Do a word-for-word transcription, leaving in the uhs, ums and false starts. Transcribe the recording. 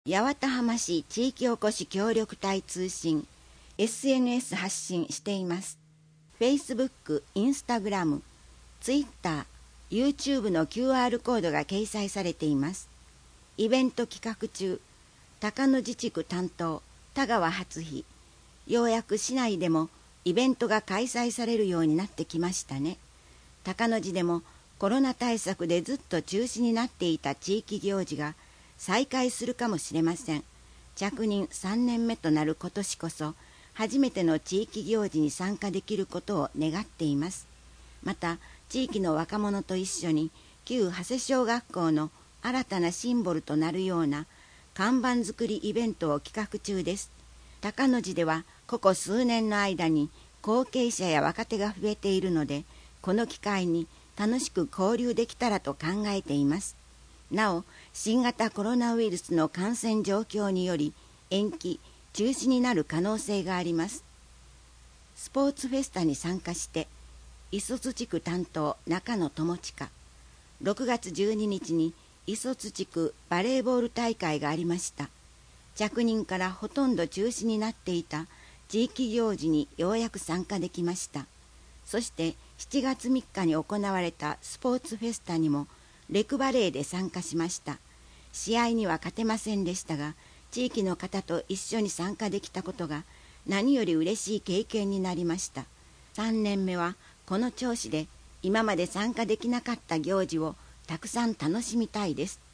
八幡浜市地域おこし協力隊通信 エスエヌエス 発信しています。 Facebook、Instagram、Twitter、YouTube の キューアール コードが掲載されています。イベント企画中、高野自治区担当田川初日、ようやく市内でもイベントが開催されるようになってきましたね。高野寺でもコロナ対策でずっと中止になっていた地域行事が再開するかもしれません。着任さんねんめとなる今年こそ初めての地域行事に参加できることを願っています。また地域の若者と一緒に旧長谷小学校の新たなシンボルとなるような看板作りイベントを企画中です。高野寺ではここ数年の間に後継者や若手が増えているので、この機会に楽しく交流できたらと考えています。なお、新型コロナウイルスの感染状況により延期・中止になる可能性があります。スポーツフェスタに参加して磯津地区担当中野智親、ろくがつじゅうににちに磯津地区バレーボール大会がありました。着任からほとんど中止になっていた地域行事にようやく参加できました。そしてしちがつみっかに行われたスポーツフェスタにもレクバレーで参加しました。試合には勝てませんでしたが、地域の方と一緒に参加できたことが何より嬉しい経験になりました。さんねんめはこの調子で今まで参加できなかった行事をたくさん楽しみたいです。